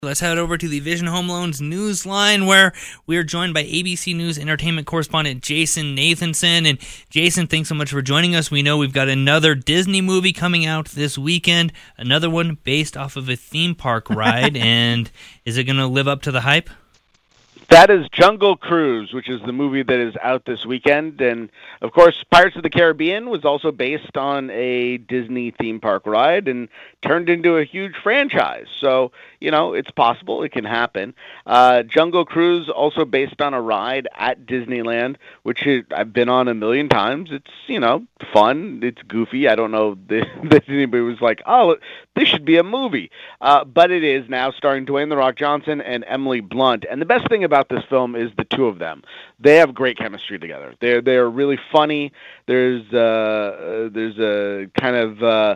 Let's head over to the Vision Home Loans news line, where we are joined by ABC News entertainment correspondent Jason Nathanson. And Jason, thanks so much for joining us. We know we've got another Disney movie coming out this weekend, another one based off of a theme park ride. And is it going to live up to the hype? That is Jungle Cruise, which is the movie that is out this weekend. And, of course, Pirates of the Caribbean was also based on a Disney theme park ride and turned into a huge franchise. So, it's possible. It can happen. Jungle Cruise, also based on a ride at Disneyland, which I've been on a million times. It's, fun. It's goofy. I don't know that anybody was like, oh, this should be a movie. But it is now, starring Dwayne "The Rock" Johnson and Emily Blunt. And the best thing about this film is the two of them. They have great chemistry together. They're really funny. There's a kind of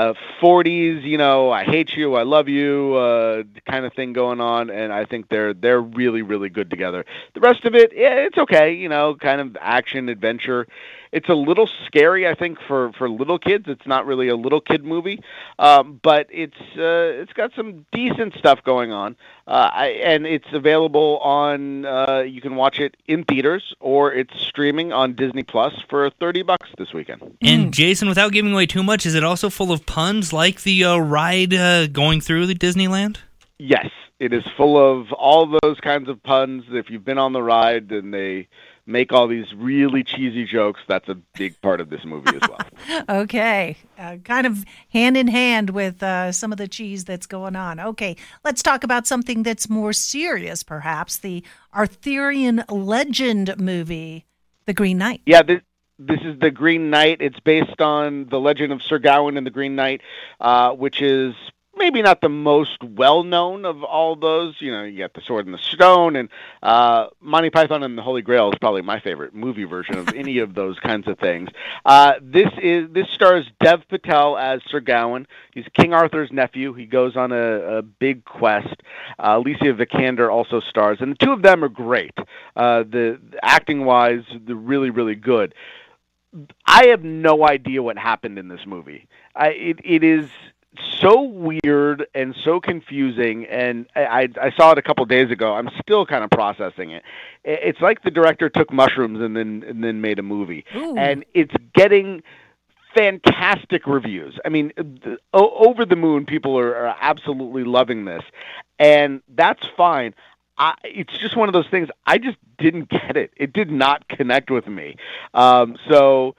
40s, I hate you, I love you kind of thing going on, and I think they're really, really good together. The rest of it, it's okay, kind of action adventure. It's a little scary, I think, for little kids. It's not really a little kid movie, but it's got some decent stuff going on, and it's available on. You can watch it in theaters, or it's streaming on Disney Plus for $30 this weekend. And Jason, without giving away too much, is it also full of puns like the ride going through the Disneyland? Yes, it is full of all those kinds of puns. If you've been on the ride, then they make all these really cheesy jokes. That's a big part of this movie as well. Okay. Kind of hand in hand with some of the cheese that's going on. Okay, let's talk about something that's more serious, perhaps, the Arthurian legend movie, The Green Knight. Yeah, this is The Green Knight. It's based on the legend of Sir Gawain and the Green Knight, which is maybe not the most well-known of all those. You got the Sword and the Stone, and Monty Python and the Holy Grail is probably my favorite movie version of any of those kinds of things. This stars Dev Patel as Sir Gawain. He's King Arthur's nephew. He goes on a big quest. Alicia Vikander also stars, and the two of them are great. The acting-wise, they're really, really good. I have no idea what happened in this movie. It is so weird and so confusing, and I saw it a couple days ago. I'm still kind of processing it. It's like the director took mushrooms and then made a movie. Ooh. And it's getting fantastic reviews. I mean, over the moon, people are absolutely loving this, and that's fine. It's just one of those things. I just didn't get it. It did not connect with me. So,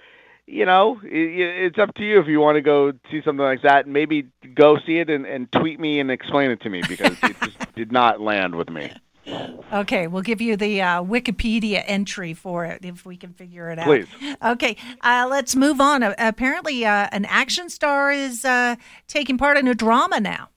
it's up to you if you want to go see something like that. Maybe go see it and tweet me and explain it to me, because it just did not land with me. Okay, we'll give you the Wikipedia entry for it if we can figure it out. Please. Okay, let's move on. Apparently, an action star is taking part in a drama now.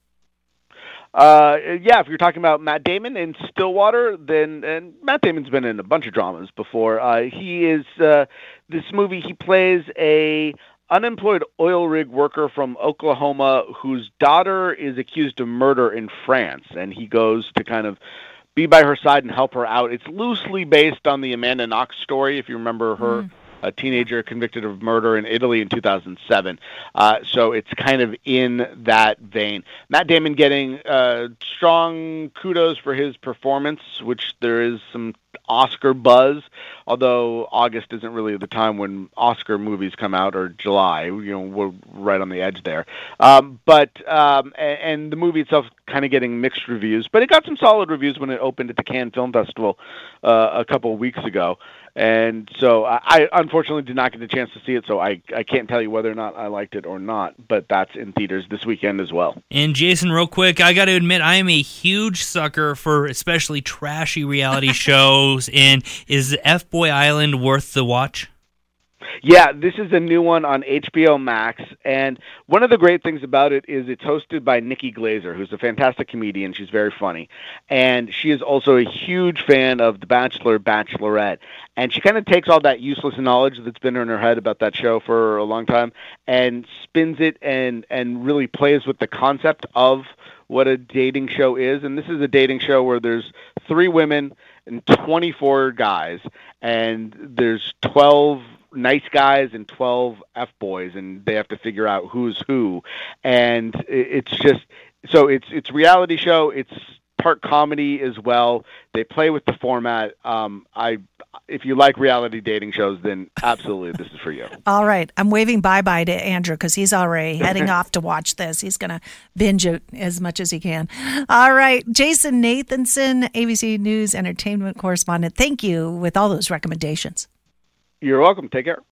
If you're talking about Matt Damon in Stillwater, and Matt Damon's been in a bunch of dramas before. He is this movie. He plays a unemployed oil rig worker from Oklahoma whose daughter is accused of murder in France, and he goes to kind of be by her side and help her out. It's loosely based on the Amanda Knox story, if you remember her. A teenager convicted of murder in Italy in 2007. So it's kind of in that vein. Matt Damon getting strong kudos for his performance, which there is some Oscar buzz, although August isn't really the time when Oscar movies come out, or July. We're right on the edge there. And the movie itself kind of getting mixed reviews, but it got some solid reviews when it opened at the Cannes Film Festival a couple of weeks ago. And so I unfortunately did not get the chance to see it, so I can't tell you whether or not I liked it or not, but that's in theaters this weekend as well. And Jason, real quick, I got to admit, I am a huge sucker for especially trashy reality shows, and is F-Boy Island worth the watch? Yeah, this is a new one on HBO Max, and one of the great things about it is it's hosted by Nikki Glazer, who's a fantastic comedian. She's very funny, and she is also a huge fan of The Bachelor, Bachelorette, and she kind of takes all that useless knowledge that's been in her head about that show for a long time and spins it and really plays with the concept of what a dating show is. And this is a dating show where there's 3 women and 24 guys, and there's 12 nice guys and 12 F-boys, and they have to figure out who's who. And it's just So it's reality show. It's part comedy as well. They play with the format. If you like reality dating shows, then absolutely this is for you. All right. I'm waving bye-bye to Andrew because he's already heading off to watch this. He's going to binge it as much as he can. All right. Jason Nathanson, ABC News entertainment correspondent. Thank you with all those recommendations. You're welcome. Take care.